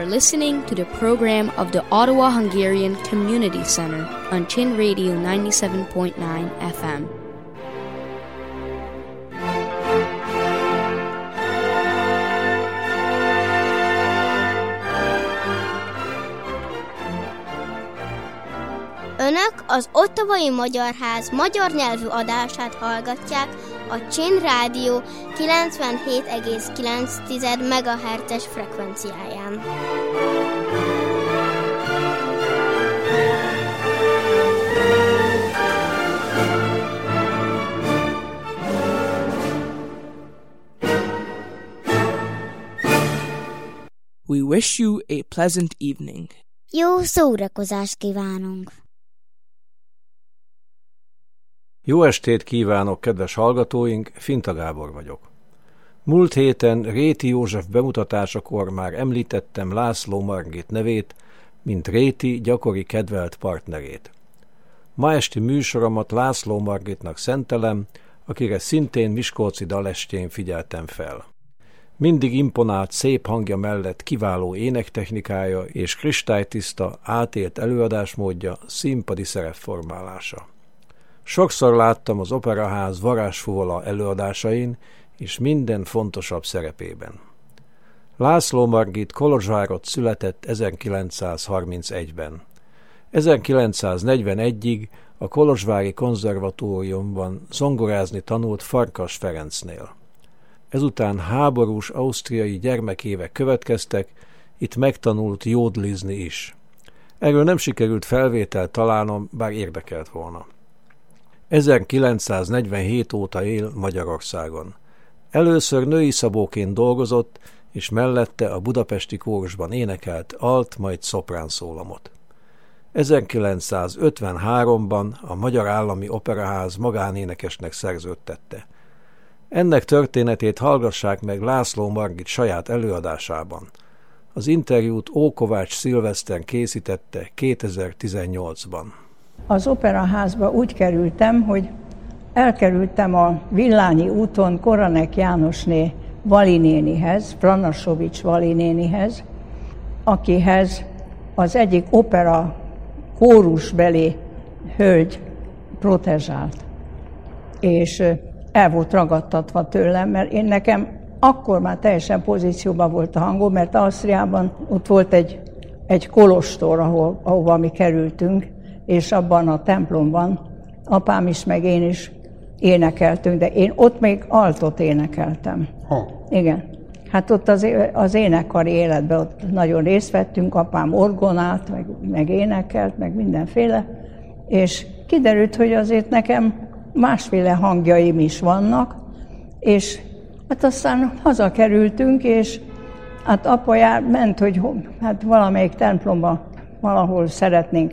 are listening to the program of the Ottawa Hungarian Community Center on Chin Radio 97.9 FM. Önök az Ottawai Magyar Ház magyar nyelvű adását hallgatják a Chin Rádió 97,9 MHz-es frekvenciáján. We wish you a pleasant evening. Jó szórakozást kívánunk! Jó estét kívánok, kedves hallgatóink, Finta Gábor vagyok. Múlt héten Réti József bemutatásakor már említettem László Margit nevét, mint Réti gyakori kedvelt partnerét. Ma esti műsoromat László Margitnak szentelem, akire szintén miskolci dalestjén figyeltem fel. Mindig imponált szép hangja mellett kiváló énektechnikája és kristálytiszta, átélt előadásmódja, színpadi szerepformálása. Sokszor láttam az Operaház varázsfuvola előadásain és minden fontosabb szerepében. László Margit Kolozsvárott született 1931-ben. 1941-ig a Kolozsvári Konzervatóriumban zongorázni tanult Farkas Ferencnél. Ezután háborús ausztriai gyermekévek következtek, itt megtanult jódlizni is. Erről nem sikerült felvételt találnom, bár érdekelt volna. 1947 óta él Magyarországon. Először női szabóként dolgozott, és mellette a budapesti kórusban énekelt alt, majd szoprán szólamot. 1953-ban a Magyar Állami Operaház magánénekesnek szerződtette. Ennek történetét hallgassák meg László Margit saját előadásában. Az interjút Ókovács Szilveszter készítette 2018-ban. Az Operaházba úgy kerültem, hogy elkerültem a Villányi úton Koranek Jánosné Vali nénihez, Pranasovics Vali nénihez, akihez az egyik opera kórusbeli hölgy protezsált. És el volt ragadtatva tőlem, mert nekem akkor már teljesen pozícióban volt a hangom, mert Ausztriában ott volt egy kolostor, ahova mi kerültünk, és abban a templomban apám is, meg én is énekeltünk, de én ott még altot énekeltem. Igen. Hát ott az énekkari életben ott nagyon részt vettünk, apám orgonált, meg énekelt, meg mindenféle, és kiderült, hogy azért nekem másféle hangjaim is vannak, és hát aztán hazakerültünk, és hát apa ment, hogy hát valamelyik templomba valahol szeretnénk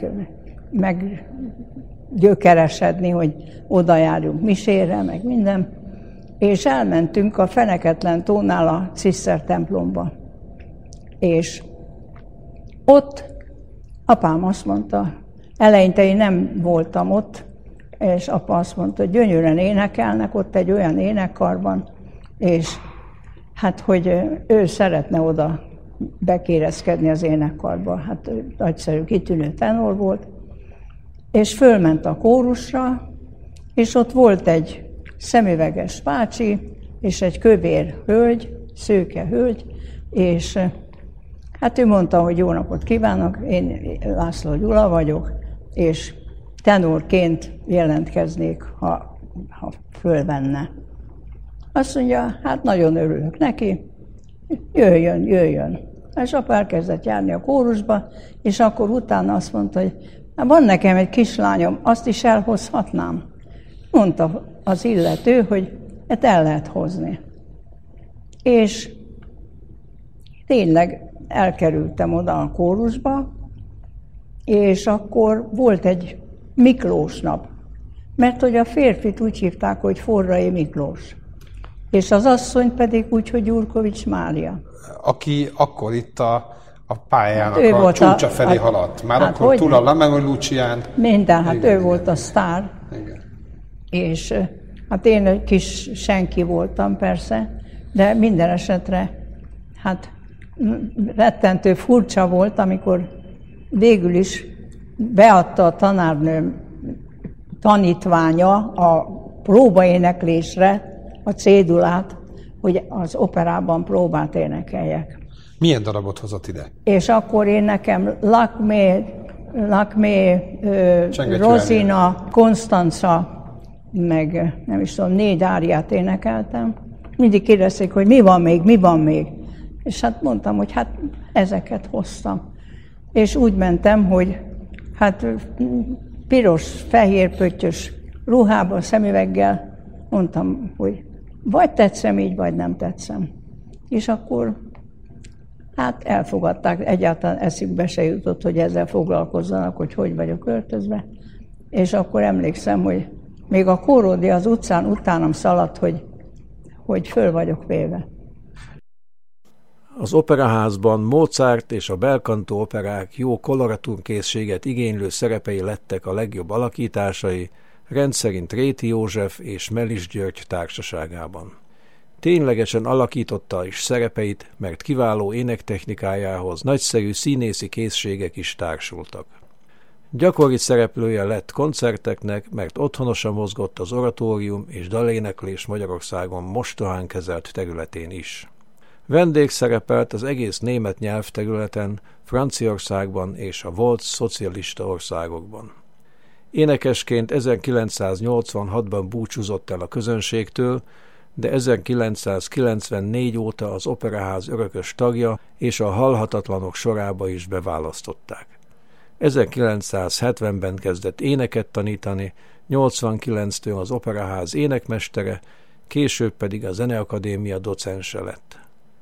meggyökeresedni, hogy oda járjunk misére, meg minden, és elmentünk a Feneketlen tónál a Cisszer templomba. És ott apám azt mondta, eleinte én nem voltam ott, és apa azt mondta, hogy gyönyörűen énekelnek ott egy olyan énekkarban, és hát, hogy ő szeretne oda bekérezkedni az énekkarba. Hát nagyszerű, kitűnő tenor volt, és fölment a kórusra, és ott volt egy szemüveges bácsi, és egy kövér hölgy, szőke hölgy, és hát ő mondta, hogy jó napot kívánok, én László Gyula vagyok, és tenorként jelentkeznék, ha fölvenne. Azt mondja, hát nagyon örülök neki, jöjjön. És apa elkezdett járni a kórusba, és akkor utána azt mondta, hogy van nekem egy kislányom, azt is elhozhatnám. Mondta az illető, hogy ezt el lehet hozni. És tényleg elkerültem oda a kórusba, és akkor volt egy Miklós nap, mert hogy a férfit úgy hívták, hogy Forrai Miklós, és az asszony pedig úgy, hogy Gyurkovics Mária. Aki akkor itt a pályának hát a csúcsa felé haladt. Már hát akkor túl a Lamego Lucián. Minden, hát igen, ő volt a sztár. Igen. És hát én egy kis senki voltam persze, de minden esetre hát rettentő furcsa volt, amikor végül is beadta a tanárnőm tanítványa a próbaéneklésre a cédulát, hogy az operában próbát énekeljek. Milyen darabot hozott ide? És akkor én nekem Lakmé, Rozina, Konstanca, meg nem is tudom, 4 áriát énekeltem. Mindig kérdezték, hogy mi van még. És hát mondtam, hogy hát ezeket hoztam. És úgy mentem, hogy hát piros, fehér pöttyös ruhában, szemüveggel mondtam, hogy vagy tetszem így, vagy nem tetszem. És akkor hát elfogadták, egyáltalán eszükbe se jutott, hogy ezzel foglalkozzanak, hogy vagyok öltözve. És akkor emlékszem, hogy még a kóródi az utcán utánam szaladt, hogy föl vagyok véve. Az operaházban Mozart és a belcanto operák jó koloratúrkészséget igénylő szerepei lettek a legjobb alakításai, rendszerint Réti József és Mellis György társaságában. Ténylegesen alakította is szerepeit, mert kiváló énektechnikájához nagyszerű színészi készségek is társultak. Gyakori szereplője lett koncerteknek, mert otthonosan mozgott az oratórium és daléneklés Magyarországon mostohán kezelt területén is. Vendégszerepelt az egész német nyelvterületen, Franciaországban és a volt szocialista országokban. Énekesként 1986-ban búcsúzott el a közönségtől, de 1994 óta az Operaház örökös tagja és a halhatatlanok sorába is beválasztották. 1970-ben kezdett éneket tanítani, 89-től az Operaház énekmestere, később pedig a Zeneakadémia docense lett.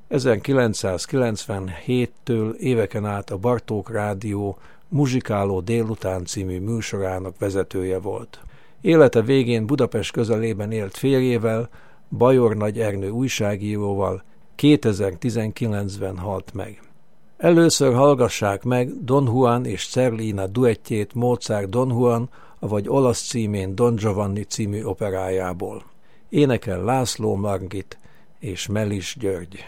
1997-től éveken át a Bartók Rádió Muzsikáló délután című műsorának vezetője volt. Élete végén Budapest közelében élt férjével, Bajor Nagy Ernő újságíróval, 2019-ben halt meg. Először hallgassák meg Don Juan és Zerlina duettjét Mozart Don Juan, avagy olasz címén Don Giovanni című operájából. Énekel László Margit és Mellis György.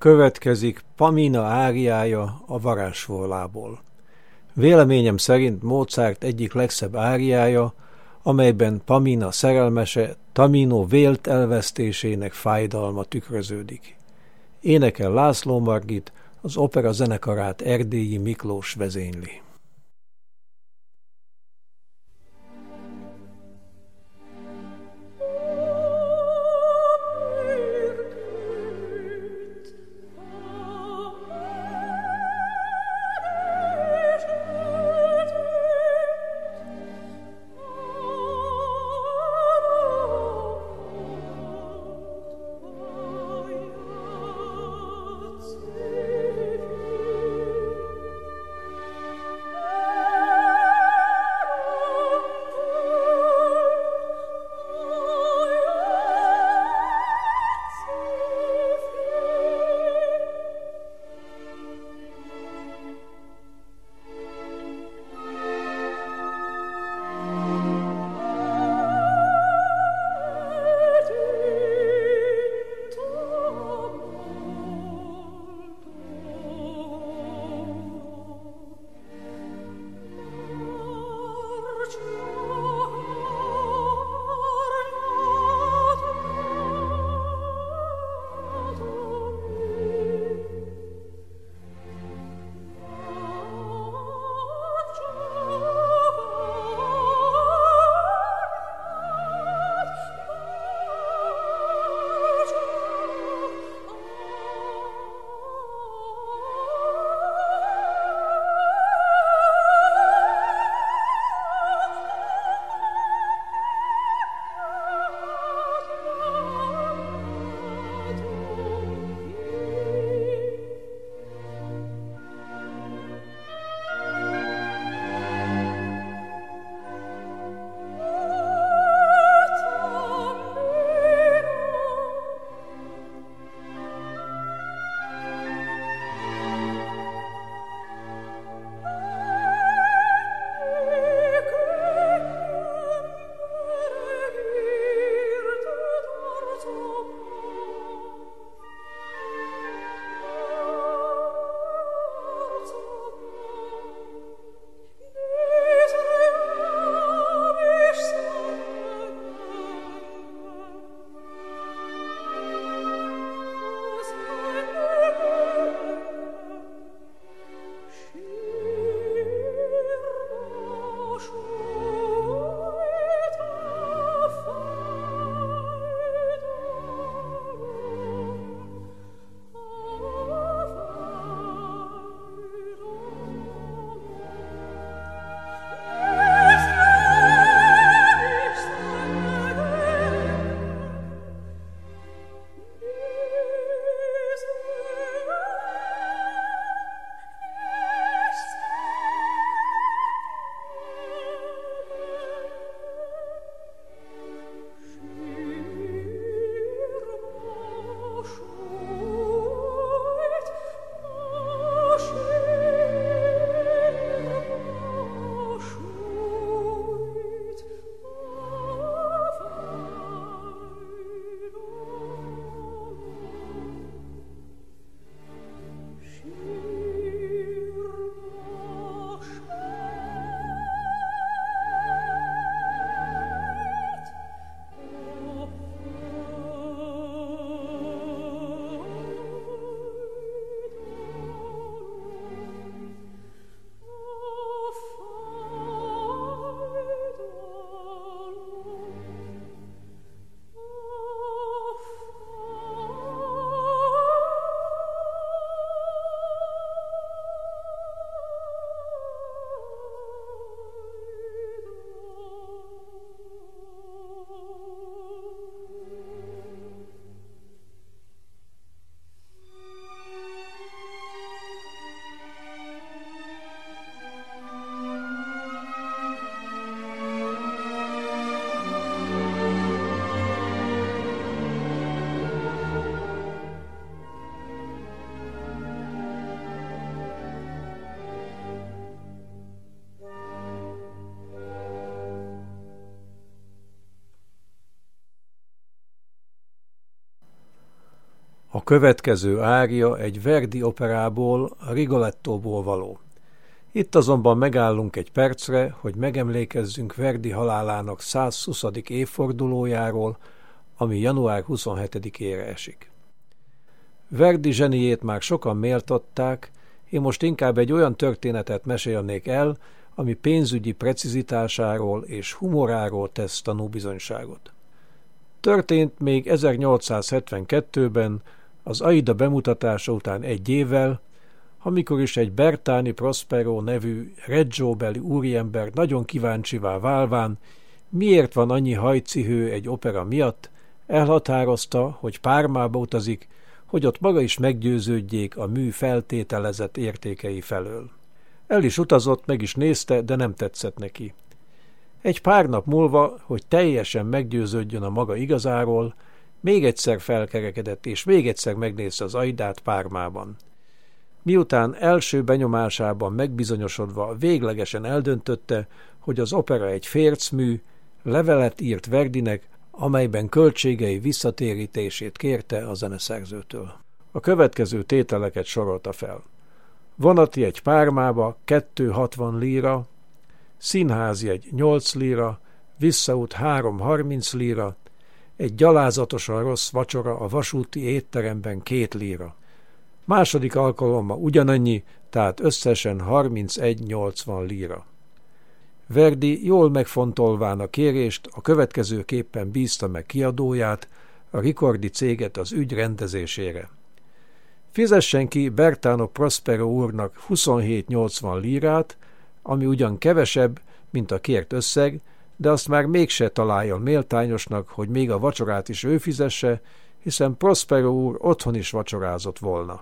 Következik Pamina áriája a Varázsforlából. Véleményem szerint Mozart egyik legszebb áriája, amelyben Pamina szerelmese Tamino vélt elvesztésének fájdalma tükröződik. Énekel László Margit, az opera zenekarát Erdélyi Miklós vezényli. A következő ária egy Verdi operából, a Rigolettóból való. Itt azonban megállunk egy percre, hogy megemlékezzünk Verdi halálának 120. évfordulójáról, ami január 27-ére esik. Verdi zseniét már sokan méltatták, én most inkább egy olyan történetet mesélnék el, ami pénzügyi precizitásáról és humoráról tesz tanúbizonyságot. Történt még 1872-ben, az Aida bemutatása után egy évvel, amikor is egy Bertani Prospero nevű Reggio-beli úriember nagyon kíváncsivá válván, miért van annyi hajcihő egy opera miatt, elhatározta, hogy Pármába utazik, hogy ott maga is meggyőződjék a mű feltételezett értékei felől. El is utazott, meg is nézte, de nem tetszett neki. Egy pár nap múlva, hogy teljesen meggyőződjön a maga igazáról, még egyszer felkerekedett, és még egyszer megnézte az Aidát Pármában. Miután első benyomásában megbizonyosodva véglegesen eldöntötte, hogy az opera egy fércmű, levelet írt Verdinek, amelyben költségei visszatérítését kérte a zeneszerzőtől. A következő tételeket sorolta fel. Vonati egy Pármába 260 líra, színházi egy 8 líra, visszaút 330 líra, egy gyalázatosan rossz vacsora a vasúti étteremben 2 líra. Második alkalommal ugyanannyi, tehát összesen 31,80 líra. Verdi jól megfontolván a kérést a következőképpen bízta meg kiadóját, a Ricordi céget az ügy rendezésére. Fizessen ki Bertano Prospero úrnak 27,80 lírát, ami ugyan kevesebb, mint a kért összeg, de azt már mégse találjon méltányosnak, hogy még a vacsorát is ő fizesse, hiszen Prospero úr otthon is vacsorázott volna.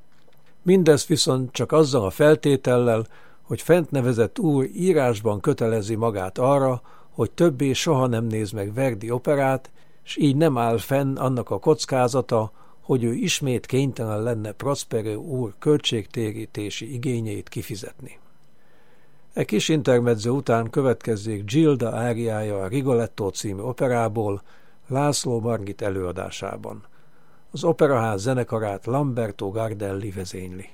Mindez viszont csak azzal a feltétellel, hogy fent nevezett úr írásban kötelezi magát arra, hogy többé soha nem néz meg Verdi operát, s így nem áll fenn annak a kockázata, hogy ő ismét kénytelen lenne Prospero úr költségtérítési igényeit kifizetni. E kis intermezzo után következzék Gilda áriája a Rigoletto című operából, László Margit előadásában. Az operaház zenekarát Lamberto Gardelli vezényli.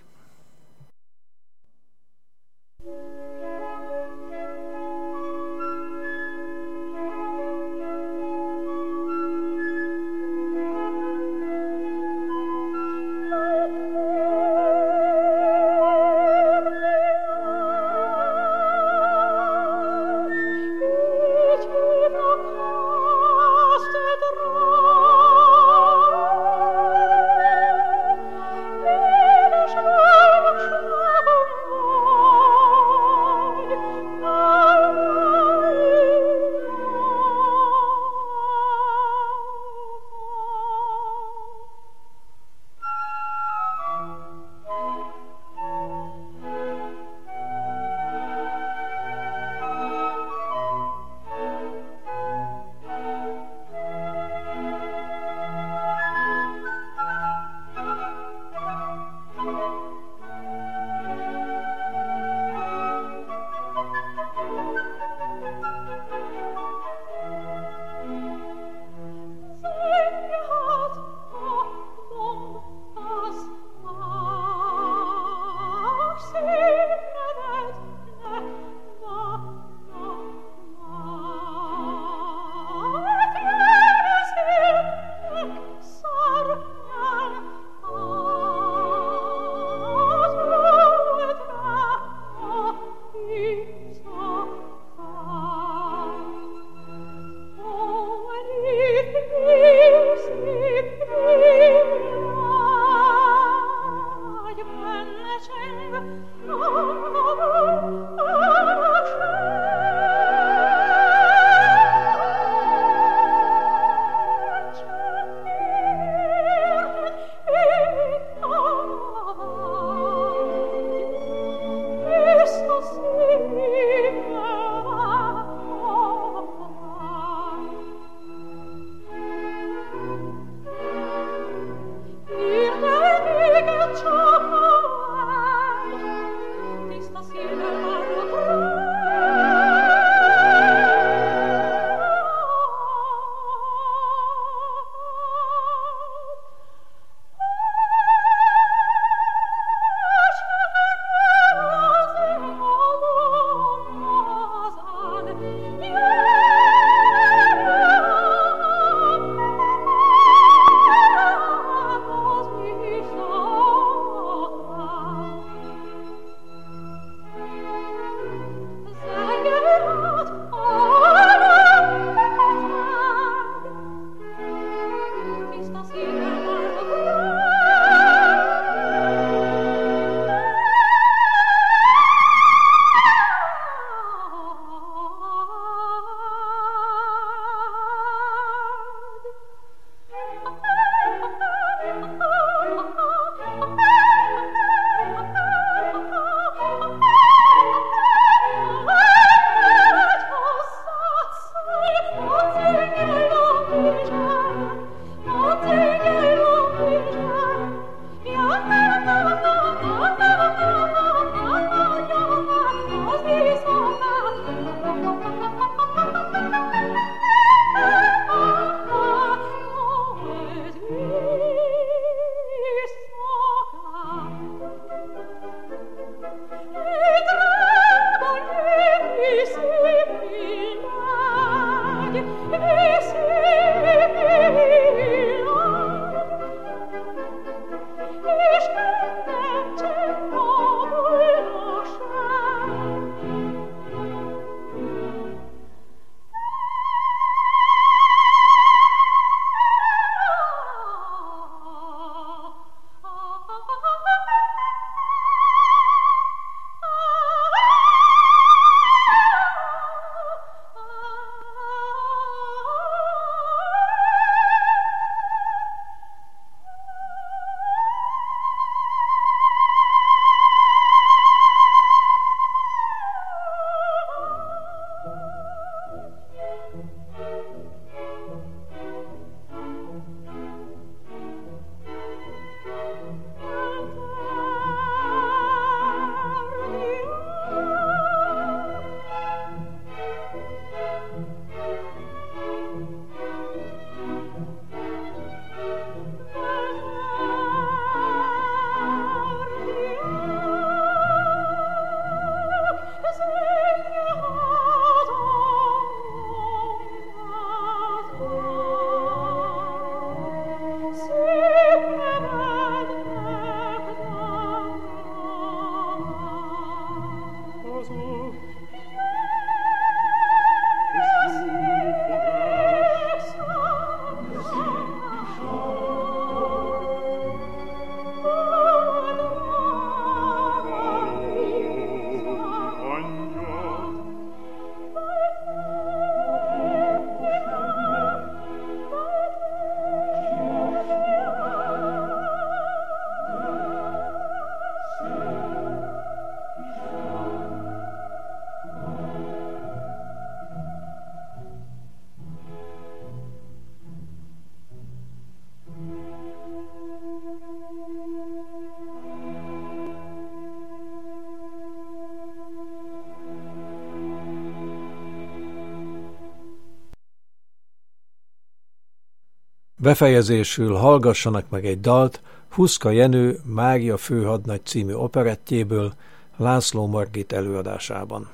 Befejezésül hallgassanak meg egy dalt Huszka Jenő Mária főhadnagy című operettjéből László Margit előadásában.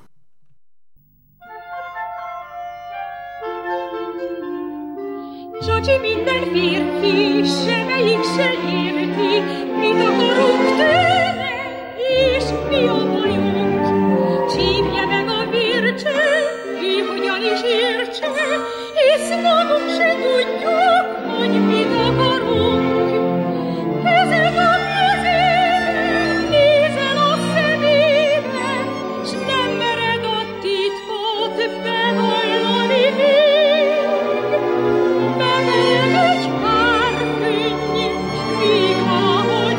Csacsi minden férfi, semmelyik se érti, mit akarunk tőle, és mi a bajunk. Csípje meg a vércső, ki hogyan is értse, és magunk se tudjuk, hogy mit akarunk. Ezek a kezében, nézel a szemébe, s nem mered a titkot bevallani még. Bevall egy pár könnyű, míg ahogy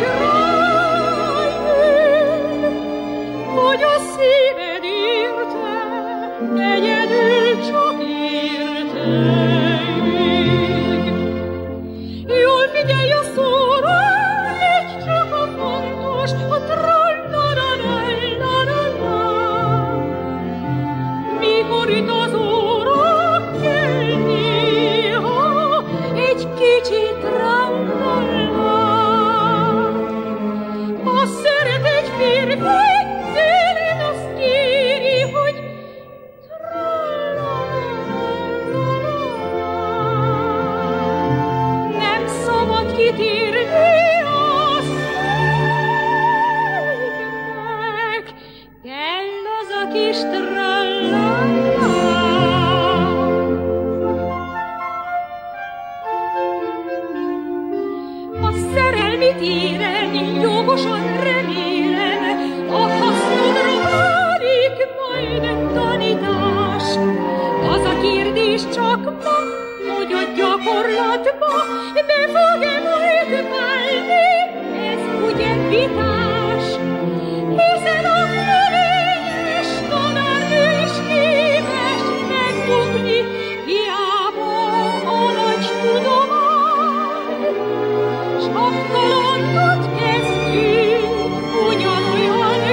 rájön, hogy a szíved érte, egyedül csak érte. Jól figyelj a szóra, légy csak a fontos, a trallararallarala. Mikor itt az óra kell néha, egy kicsit trallala. Ha szeret egy férfi, tőled azt kéri, hogy nem szabad kitérni a szívnek, kell az a kis trallala. A szerelmi téren jogosan remélem, a hasznodra válik majd tanítás. Az a kérdés csak ma, hogy a gyakorlatba be fog-e majd válni, ez ugye vitás. Hiszen a fölényes tanárnő is képes megbukni, hiába a nagy tudomány. S a kalandot kezdjük, ugyanolyan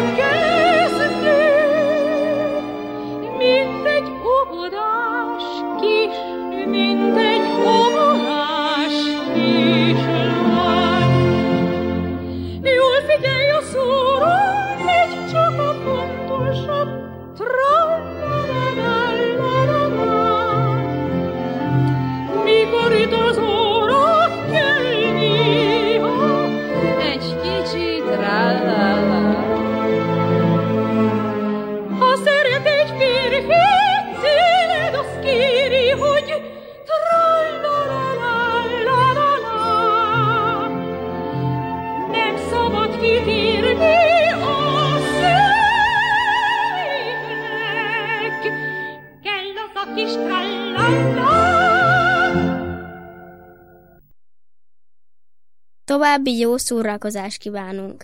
kezdő, mint egy óvodás kis, mint egy óvodás kislány. Jól figyelj a szóra, légy csak a fontosabb, trallararararara. Mikor itt az óra kell néha, egy kicsit trallala. Ha szeret egy férfi, tőled azt kéri, hogy trallararararara. Nem szabad kitérni a szívnek, kell az a kis trallala. További jó szórakozást kívánunk!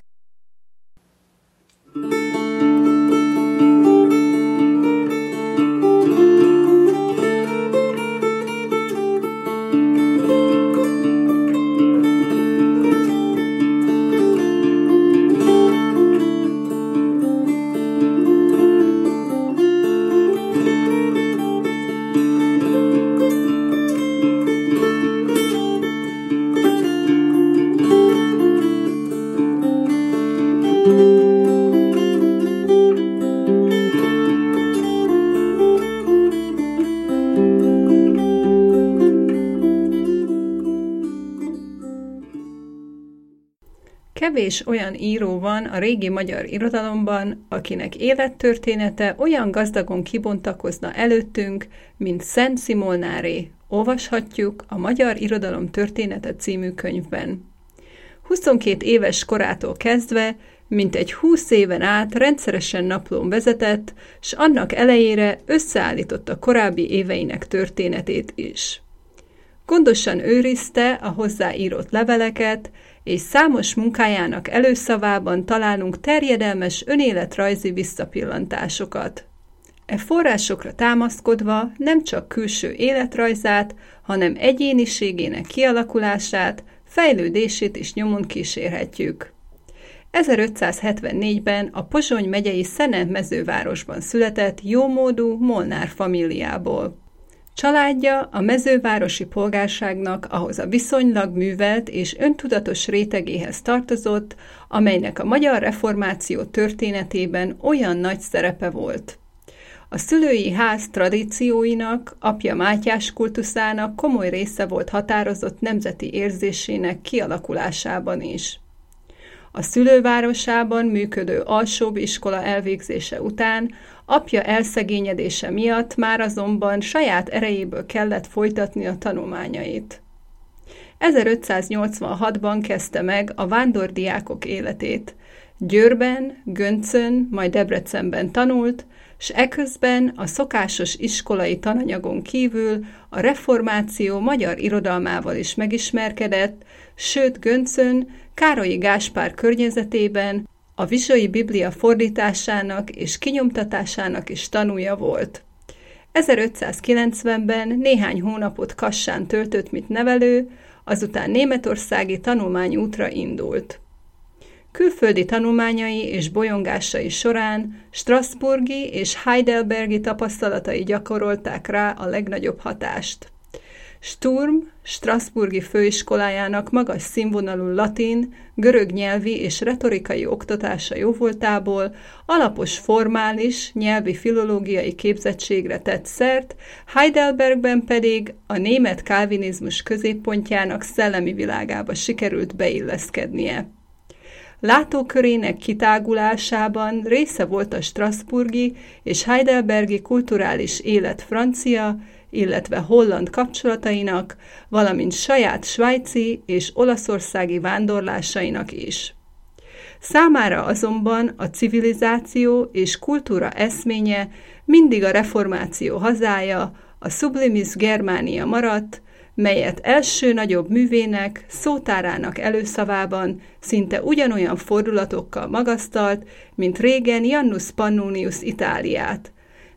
Kevés olyan író van a régi magyar irodalomban, akinek élettörténete olyan gazdagon kibontakozna előttünk, mint Szentsy Molnáré. Olvashatjuk a Magyar Irodalom Története című könyvben. 22 éves korától kezdve, mintegy 20 éven át rendszeresen naplón vezetett, s annak elejére összeállította korábbi éveinek történetét is. Gondosan őrizte a hozzáírott leveleket, és számos munkájának előszavában találunk terjedelmes önéletrajzi visszapillantásokat. E forrásokra támaszkodva nem csak külső életrajzát, hanem egyéniségének kialakulását, fejlődését is nyomon kísérhetjük. 1574-ben a Pozsony megyei Szene-mezővárosban született jómódú Molnár famíliából. Családja a mezővárosi polgárságnak ahhoz a viszonylag művelt és öntudatos rétegéhez tartozott, amelynek a magyar reformáció történetében olyan nagy szerepe volt. A szülői ház tradícióinak, apja Mátyás kultuszának komoly része volt határozott nemzeti érzésének kialakulásában is. A szülővárosában működő alsóbb iskola elvégzése után apja elszegényedése miatt már azonban saját erejéből kellett folytatni a tanulmányait. 1586-ban kezdte meg a vándordiákok életét. Győrben, Göncön, majd Debrecenben tanult, s eközben a szokásos iskolai tananyagon kívül a reformáció magyar irodalmával is megismerkedett, sőt Göncön, Károlyi Gáspár környezetében a Vizsai Biblia fordításának és kinyomtatásának is tanúja volt. 1590-ben néhány hónapot Kassán töltött, mint nevelő, azután németországi tanulmányútra indult. Külföldi tanulmányai és bolyongásai során strasbourgi és heidelbergi tapasztalatai gyakorolták rá a legnagyobb hatást. Sturm strasbourgi főiskolájának magas színvonalú latin, görög nyelvi és retorikai oktatása jóvoltából alapos formális, nyelvi filológiai képzettségre tett szert, Heidelbergben pedig a német kálvinizmus középpontjának szellemi világába sikerült beilleszkednie. Látókörének kitágulásában része volt a strasbourgi és heidelbergi kulturális élet francia, illetve holland kapcsolatainak, valamint saját svájci és olaszországi vándorlásainak is. Számára azonban a civilizáció és kultúra eszménye mindig a reformáció hazája, a Sublimis Germania maradt, melyet első nagyobb művének, szótárának előszavában szinte ugyanolyan fordulatokkal magasztalt, mint régen Janus Pannonius Itáliát.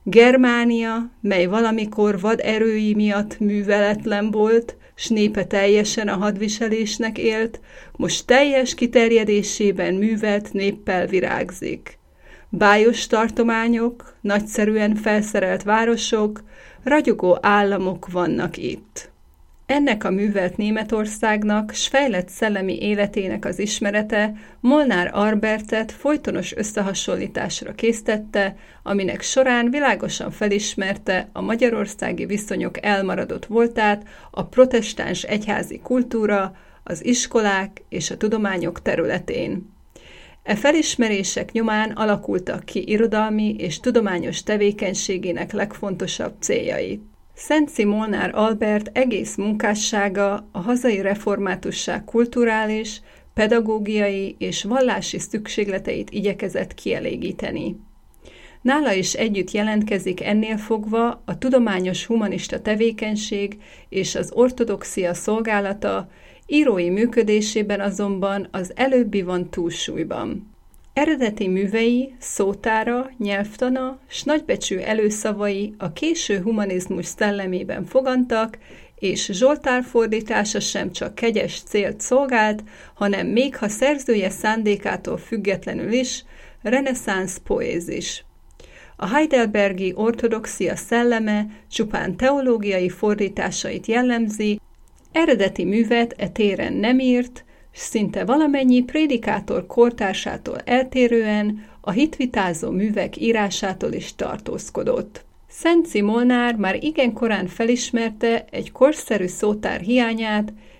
Germánia, mely valamikor vaderői miatt műveletlen volt, s népe teljesen a hadviselésnek élt, most teljes kiterjedésében művelt néppel virágzik. Bájos tartományok, nagyszerűen felszerelt városok, ragyogó államok vannak itt. Ennek a művelt Németországnak s fejlett szellemi életének az ismerete Molnár Albertet folytonos összehasonlításra késztette, aminek során világosan felismerte a magyarországi viszonyok elmaradott voltát a protestáns egyházi kultúra, az iskolák és a tudományok területén. E felismerések nyomán alakultak ki irodalmi és tudományos tevékenységének legfontosabb céljai. Szentsy Molnár Albert egész munkássága a hazai reformátusság kulturális, pedagógiai és vallási szükségleteit igyekezett kielégíteni. Nála is együtt jelentkezik ennél fogva a tudományos humanista tevékenység és az ortodoxia szolgálata, írói működésében azonban az előbbi van túlsúlyban. Eredeti művei, szótára, nyelvtana s nagybecsű előszavai a késő humanizmus szellemében fogantak, és Zsoltár fordítása sem csak kegyes célt szolgált, hanem még ha szerzője szándékától függetlenül is, reneszánsz poézis. A heidelbergi ortodoxia szelleme csupán teológiai fordításait jellemzi, eredeti művet e téren nem írt, szinte valamennyi prédikátor kortársától eltérően a hitvitázó művek írásától is tartózkodott. Szentsy Molnár már igen korán felismerte egy korszerű szótár hiányát,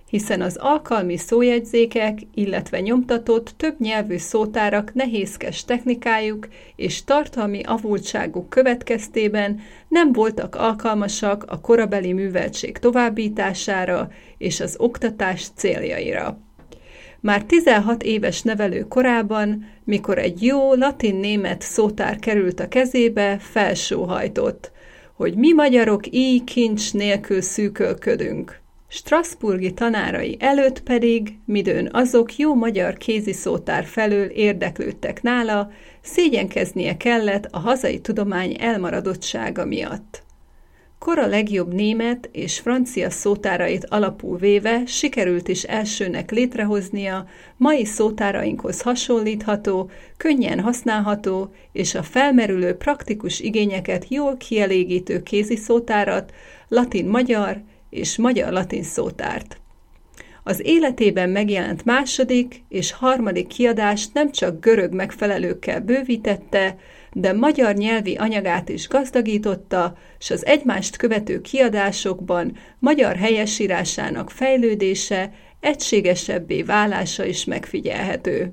hiszen az alkalmi szójegyzékek, illetve nyomtatott többnyelvű szótárak nehézkes technikájuk és tartalmi avultságuk következtében nem voltak alkalmasak a korabeli műveltség továbbítására és az oktatás céljaira. Már 16 éves nevelő korában, mikor egy jó latin-német szótár került a kezébe, felsóhajtott, hogy mi magyarok így kincs nélkül szűkölködünk. Strasbourgi tanárai előtt pedig, midőn azok jó magyar kéziszótár felől érdeklődtek nála, szégyenkeznie kellett a hazai tudomány elmaradottsága miatt. Kora legjobb német és francia szótárait alapul véve sikerült is elsőnek létrehoznia mai szótárainkhoz hasonlítható, könnyen használható és a felmerülő praktikus igényeket jól kielégítő kéziszótárat, latin-magyar és magyar-latin szótárt. Az életében megjelent második és harmadik kiadást nem csak görög megfelelőkkel bővítette, de magyar nyelvi anyagát is gazdagította, s az egymást követő kiadásokban magyar helyesírásának fejlődése, egységesebbé válása is megfigyelhető.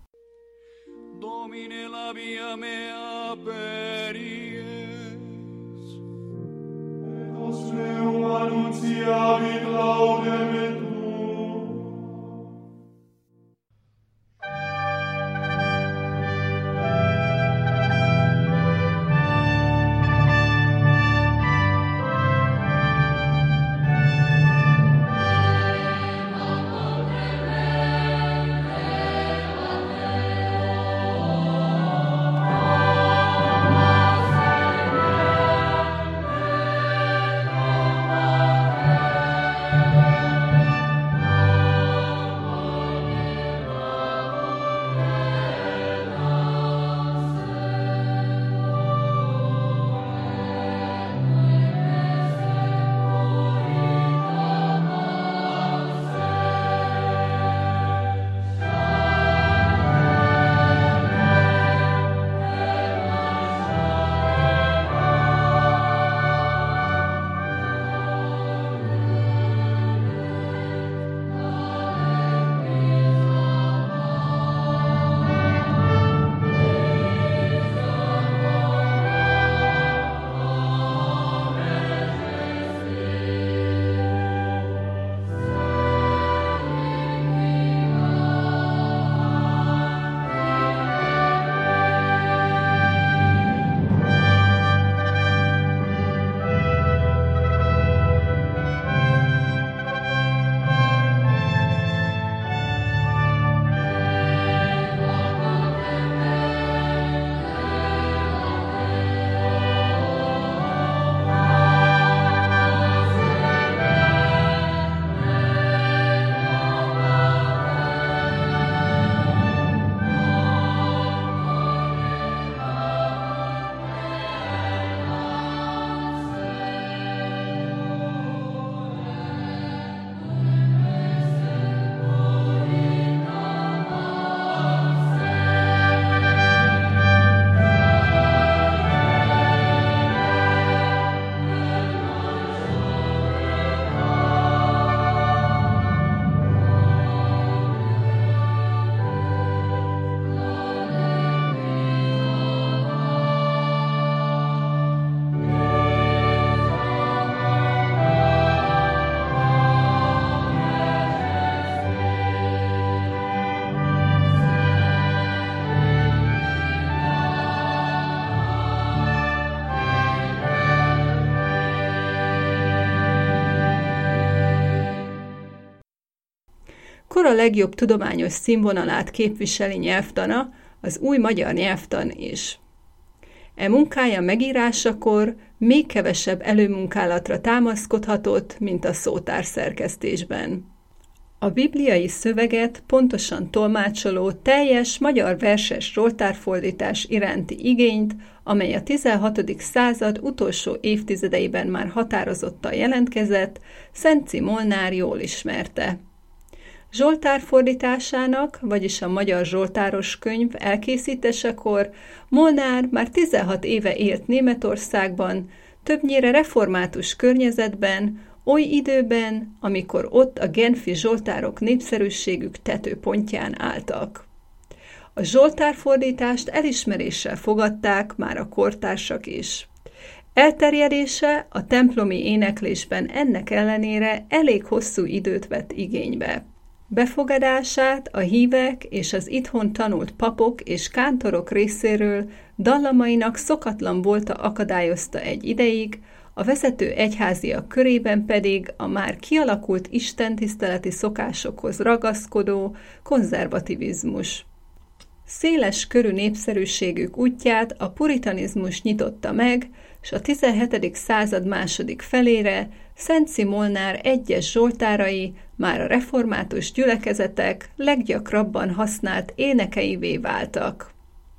Domine labia mea peries, et ostreum annunciavit laudem et kora legjobb tudományos színvonalát képviseli nyelvtana, az új magyar nyelvtan is. E munkája megírásakor még kevesebb előmunkálatra támaszkodhatott, mint a szótárszerkesztésben. A bibliai szöveget pontosan tolmácsoló teljes magyar verses zsoltárfordítás iránti igényt, amely a 16. század utolsó évtizedeiben már határozottan jelentkezett, Szenci Molnár jól ismerte. Zsoltár fordításának, vagyis a Magyar Zsoltáros könyv elkészítésekor Molnár már 16 éve élt Németországban, többnyire református környezetben, oly időben, amikor ott a genfi zsoltárok népszerűségük tetőpontján álltak. A zsoltárfordítást elismeréssel fogadták már a kortársak is. Elterjedése a templomi éneklésben ennek ellenére elég hosszú időt vett igénybe. Befogadását a hívek és az itthon tanult papok és kántorok részéről dallamainak szokatlan volta akadályozta egy ideig, a vezető egyháziak körében pedig a már kialakult istentiszteleti szokásokhoz ragaszkodó konzervativizmus. Széles körű népszerűségük útját a puritanizmus nyitotta meg, s a 17. század második felére Szenci Molnár egyes zsoltárai már a református gyülekezetek leggyakrabban használt énekeivé váltak.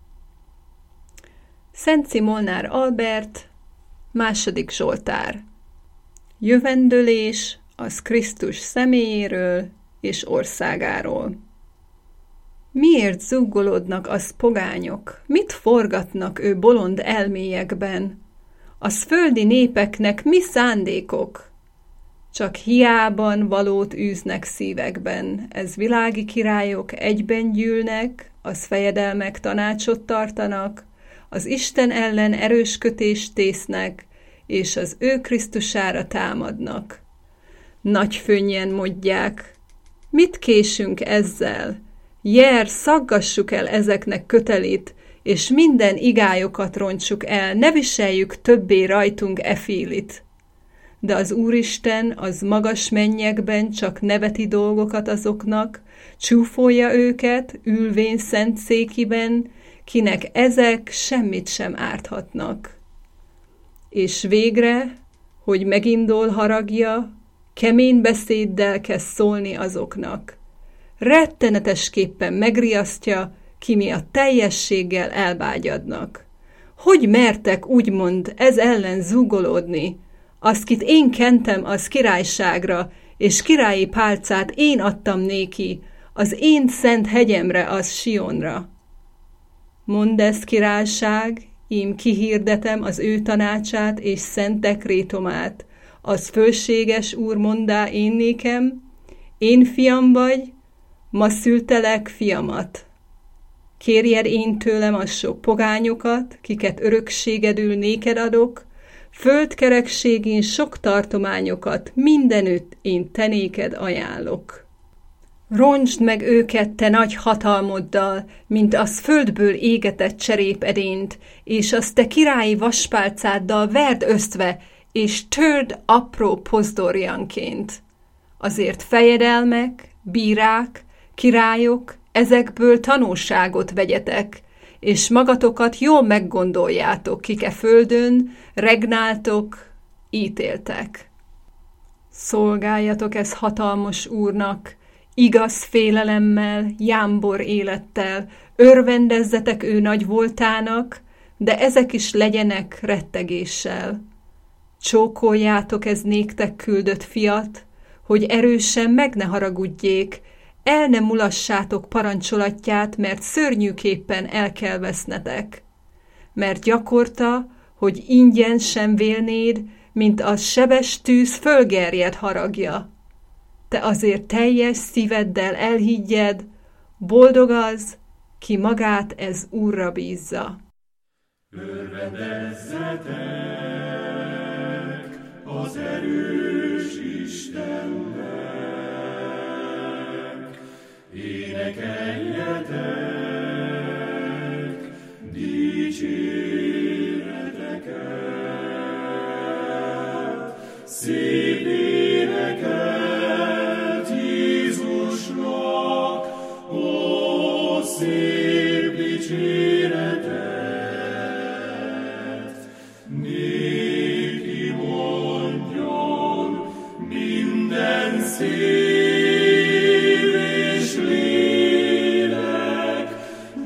Szenci Molnár Albert, második zsoltár. Jövendőlés az Krisztus személyéről és országáról. Miért zúgolódnak az pogányok? Mit forgatnak ő bolond elmélyekben? Az földi népeknek mi szándékok? Csak hiában valót űznek szívekben, ez világi királyok egyben gyűlnek, az fejedelmek tanácsot tartanak, az Isten ellen erős kötést tésznek, és az ő Krisztusára támadnak. Nagy fönnyen mondják, mit késünk ezzel? Jer, szaggassuk el ezeknek kötelét, és minden igályokat rontsuk el, ne viseljük többé rajtunk efélit. De az Úristen az magas mennyekben csak neveti dolgokat azoknak, csúfolja őket, ülvén szent székiben, kinek ezek semmit sem árthatnak. És végre, hogy megindul haragja, kemény beszéddel kezd szólni azoknak. Rettenetesképpen megriasztja, ki miatt teljességgel elvágyadnak. Hogy mertek úgymond ez ellen zúgolódni? Azt, kit én kentem, az királyságra, és királyi pálcát én adtam néki, az én szent hegyemre, az Sionra. Mondd ezt, királyság, ím kihirdetem az ő tanácsát és szent dekrétumát, az fölséges úr mondá én nékem, én fiam vagy, ma szültelek fiamat. Kérjed én tőlem a sok pogányokat, kiket örökségedül néked adok, földkerekségén sok tartományokat mindenütt én te néked ajánlok. Roncsd meg őket te nagy hatalmoddal, mint az földből égetett cserépedényt, és azt te királyi vaspálcáddal verd ösztve, és törd apró pozdorjanként. Azért fejedelmek, bírák, királyok, ezekből tanúságot vegyetek, és magatokat jól meggondoljátok, kik e földön regnáltok, ítéltek. Szolgáljatok ez hatalmas úrnak, igaz félelemmel, jámbor élettel, örvendezzetek ő nagy voltának, de ezek is legyenek rettegéssel. Csókoljátok ez néktek küldött fiat, hogy erősen meg ne haragudjék, el ne mulassátok parancsolatját, mert szörnyűképpen el kell vesznetek. Mert gyakorta, hogy ingyen sem vélnéd, mint az sebes tűz fölgerjed haragja. Te azért teljes szíveddel elhiggyed, boldog az, ki magát ez Úrra bízza. Örvendezzetek az erős Istennek, énekeljetek dicséreteket, szép éneket Jézusnak, ó szép dicséretet. Néki mondjon minden szív és lélek,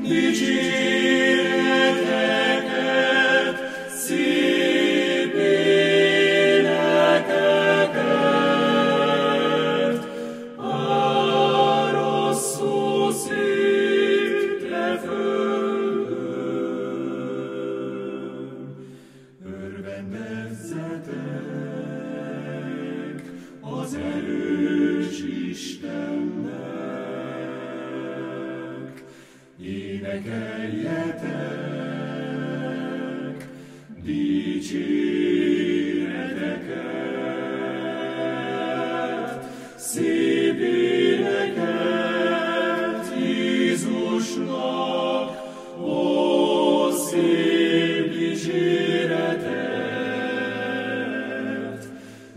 dicséreteket, szép énekeket, árasszó szép te földön. Örvendezzetek az erős Istennek. Énekeljetek dicséreteket, szép éneket Jézusnak, ó szép dicséretet.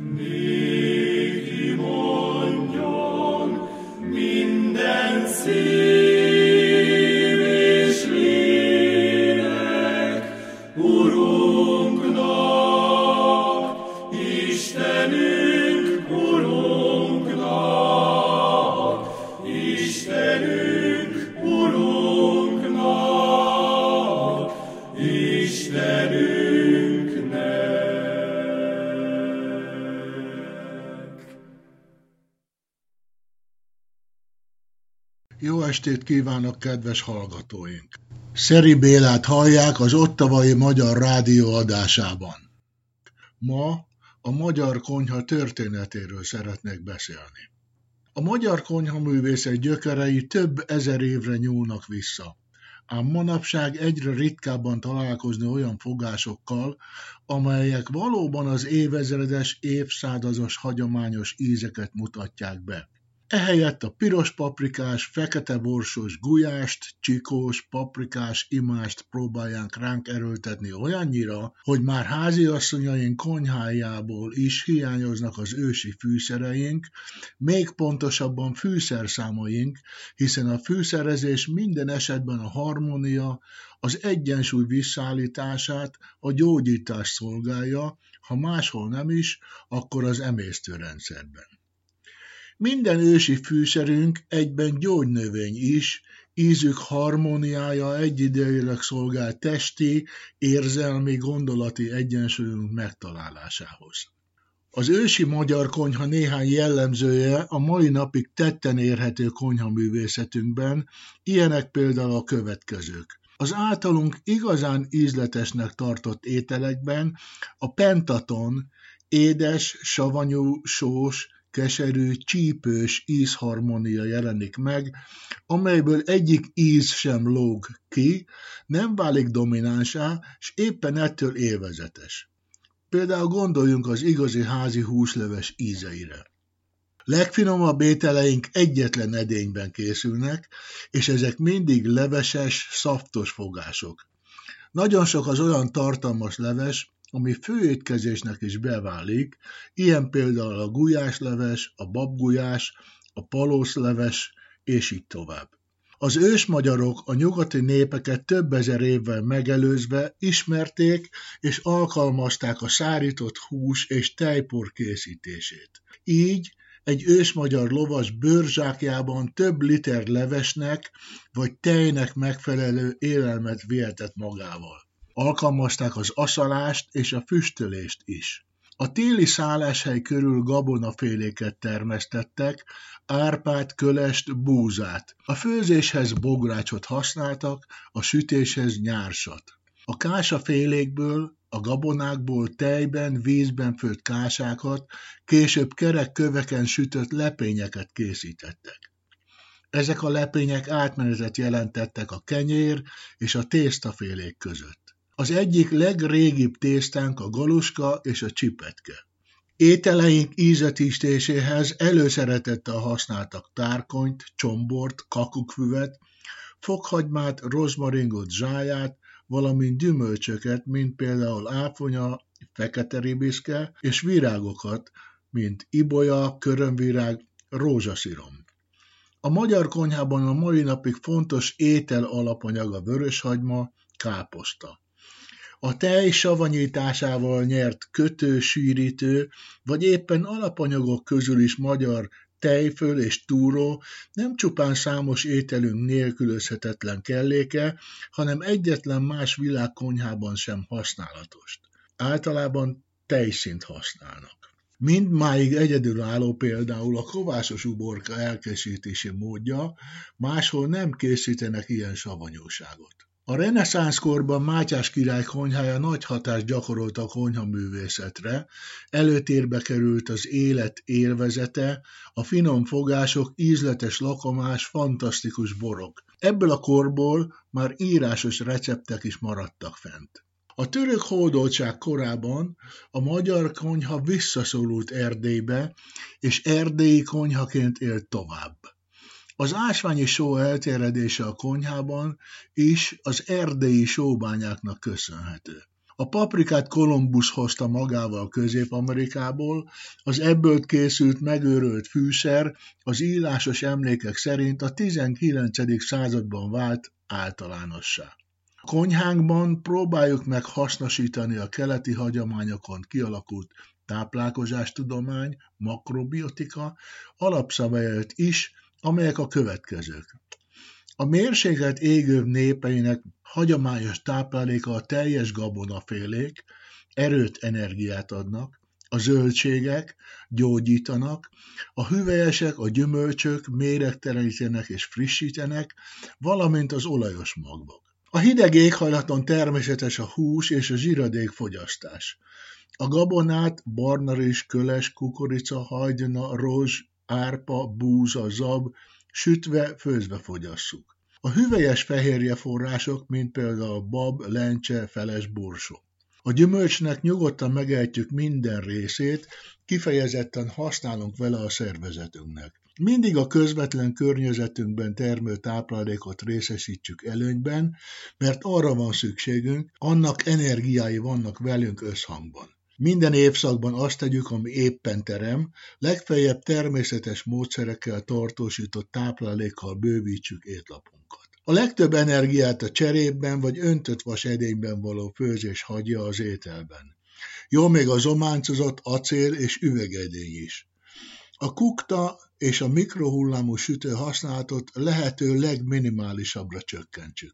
Néki mondjon minden szív és lélek Urunknak, Istenünk Urunknak, Istenünk Urunknak, Istenünknek. Jó estét kívánok, kedves hallgatóink! Szeri Bélát hallják az Ottawai Magyar Rádió adásában. Ma a magyar konyha történetéről szeretnék beszélni. A magyar konyhaművészet gyökerei több ezer évre nyúlnak vissza, ám manapság egyre ritkábban találkozni olyan fogásokkal, amelyek valóban az évezredes, évszázados hagyományos ízeket mutatják be. Ehelyett a piros paprikás, fekete borsos gulyást, csikós, paprikás imást próbálják ránk erőltetni olyannyira, hogy már háziasszonyaink konyhájából is hiányoznak az ősi fűszereink, még pontosabban fűszerszámaink, hiszen a fűszerezés minden esetben a harmónia, az egyensúly visszaállítását, a gyógyítást szolgálja, ha máshol nem is, akkor az emésztőrendszerben. Minden ősi fűszerünk egyben gyógynövény is, ízük harmóniája egyidejűleg szolgál testi, érzelmi, gondolati egyensúlyunk megtalálásához. Az ősi magyar konyha néhány jellemzője a mai napig tetten érhető konyhaművészetünkben, ilyenek például a következők. Az általunk igazán ízletesnek tartott ételekben a pentaton, édes, savanyú, sós, keserű, csípős ízharmónia jelenik meg, amelyből egyik íz sem lóg ki, nem válik dominánsá, és éppen ettől élvezetes. Például gondoljunk az igazi házi húsleves ízeire. Legfinomabb ételeink egyetlen edényben készülnek, és ezek mindig leveses, szaftos fogások. Nagyon sok az olyan tartalmas leves, ami főétkezésnek is beválik, ilyen például a gulyásleves, a babgulyás, a palószleves, és így tovább. Az ősmagyarok a nyugati népeket több ezer évvel megelőzve ismerték és alkalmazták a szárított hús és tejpor készítését. Így egy ősmagyar lovas bőrzsákjában több liter levesnek vagy tejnek megfelelő élelmet vihetett magával. Alkalmazták az aszalást és a füstölést is. A téli szálláshely körül gabonaféléket termesztettek, árpát, kölest, búzát. A főzéshez bográcsot használtak, a sütéshez nyársat. A kásafélékből, a gabonákból tejben, vízben főtt kásákat, később kerek köveken sütött lepényeket készítettek. Ezek a lepények átmenetet jelentettek a kenyér és a tésztafélék között. Az egyik legrégibb tésztánk a galuska és a csipetke. Ételeink ízetítéséhez előszeretettel használtak tárkonyt, csombort, kakukfüvet, fokhagymát, rozmaringot, zsáját, valamint gyümölcsöket, mint például áfonya, fekete ribiszke, és virágokat, mint ibolya, körömvirág, rózsaszirom. A magyar konyhában a mai napig fontos étel alapanyag a vöröshagyma, káposzta. A tej savanyításával nyert kötő, sűrítő, vagy éppen alapanyagok közül is magyar tejföl és túró nem csupán számos ételünk nélkülözhetetlen kelléke, hanem egyetlen más világkonyhában sem használatos. Általában tejszínt használnak. Mindmáig egyedülálló például a kovászos uborka elkészítési módja, máshol nem készítenek ilyen savanyúságot. A reneszánszkorban Mátyás király konyhája nagy hatást gyakorolt a konyhaművészetre, előtérbe került az élet élvezete, a finom fogások, ízletes lakomás, fantasztikus borok. Ebből a korból már írásos receptek is maradtak fent. A török hódoltság korában a magyar konyha visszaszorult Erdélybe, és erdélyi konyhaként élt tovább. Az ásványi só elterjedése a konyhában is az erdélyi sóbányáknak köszönhető. A paprikát Kolumbusz hozta magával Közép-Amerikából, az ebből készült megőrölt fűszer az írásos emlékek szerint a 19. században vált általánossá. A konyhánkban próbáljuk meg hasznosítani a keleti hagyományokon kialakult táplálkozástudomány, makrobiotika alapszabályait is, amelyek a következők. A mérsékelt égőv népeinek hagyományos tápláléka a teljes gabonafélék, erőt, energiát adnak, a zöldségek gyógyítanak, a hüvelyesek, a gyümölcsök méregtelenítenek és frissítenek, valamint az olajos magvak. A hideg éghajlaton természetes a hús és a zsiradék fogyasztás. A gabonát barnarizs, köles, kukorica, hagydana, rozs, árpa, búza, zab, sütve, főzve fogyasszuk. A hüvelyes fehérjeforrások, mint például a bab, lencse, feles, borsó. A gyümölcsnek nyugodtan megehetjük minden részét, kifejezetten használunk vele a szervezetünknek. Mindig a közvetlen környezetünkben termelt táplálékot részesítsük előnyben, mert arra van szükségünk, annak energiái vannak velünk összhangban. Minden évszakban azt tegyük, ami éppen terem, legfeljebb természetes módszerekkel tartósított táplálékkal bővítsük étlapunkat. A legtöbb energiát a cserépben vagy öntött vas edényben való főzés hagyja az ételben. Jó még a zománcozott acél és üvegedény is. A kukta és a mikrohullámú sütő használatot lehető legminimálisabbra csökkentsük.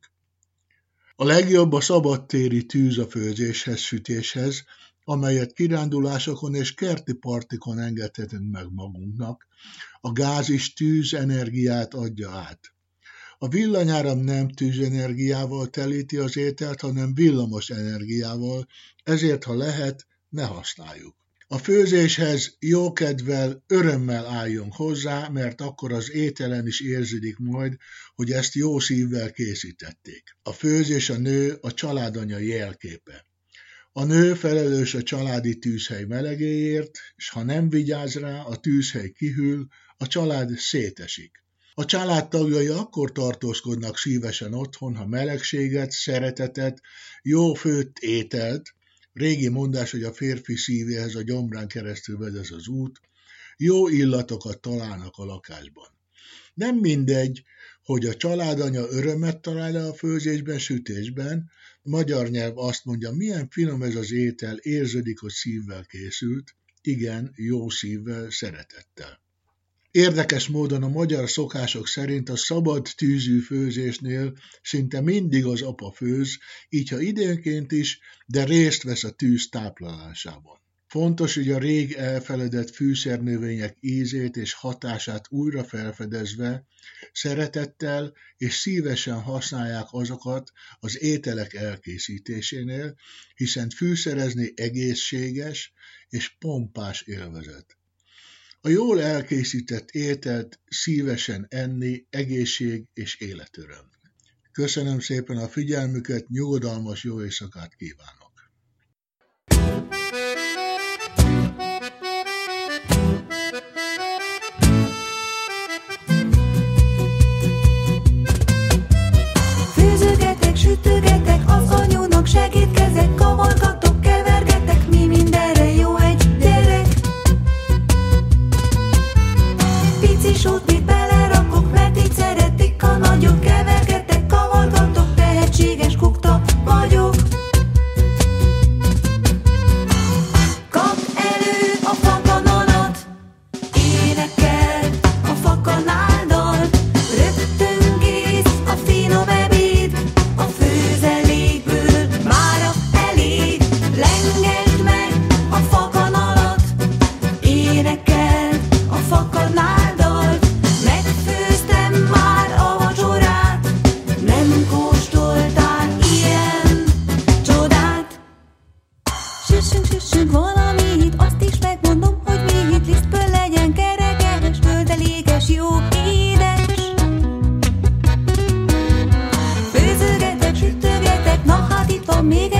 A legjobb a szabadtéri tűz a főzéshez, sütéshez, amelyet kirándulásokon és kerti partikon engedhetünk meg magunknak. A gáz is tűzenergiát adja át. A villanyáram nem tűzenergiával telíti az ételt, hanem villamos energiával, ezért ha lehet, ne használjuk. A főzéshez jókedvel, örömmel álljunk hozzá, mert akkor az ételen is érződik majd, hogy ezt jó szívvel készítették. A főzés a nő a családanya jelképe. A nő felelős a családi tűzhely melegéért, és ha nem vigyáz rá, a tűzhely kihűl, a család szétesik. A családtagjai akkor tartózkodnak szívesen otthon, ha melegséget, szeretetet, jó főtt ételt, régi mondás, hogy a férfi szívéhez a gyomrán keresztül vezet az út, jó illatokat találnak a lakásban. Nem mindegy, hogy a családanya örömet talál a főzésben, sütésben, a magyar nyelv azt mondja, milyen finom ez az étel, érződik, hogy szívvel készült, igen, jó szívvel, szeretettel. Érdekes módon a magyar szokások szerint a szabad tűzű főzésnél szinte mindig az apa főz, így ha időnként is, de részt vesz a tűz táplálásában. Fontos, hogy a rég elfeledett fűszernövények ízét és hatását újra felfedezve, szeretettel és szívesen használják azokat az ételek elkészítésénél, hiszen fűszerezni egészséges és pompás élvezet. A jól elkészített ételt szívesen enni egészség és életöröm. Köszönöm szépen a figyelmüket, nyugodalmas jó éjszakát kívánok! Főzögetek, sütögetek, az anyónak segítkezek, kavargatok, kevergetek, mi mindenre jó egy gyerek. Pici sót belerakok, mert így szeretik a nagyok, kevergetek, kavargatok, tehetséges kukta vagyok. Süssünk valamit, azt is megmondom, hogy mi itt lisztből legyen kerekes, töltelékes, jó, édes. Főzőgetek, sütőgetek, na hát itt van még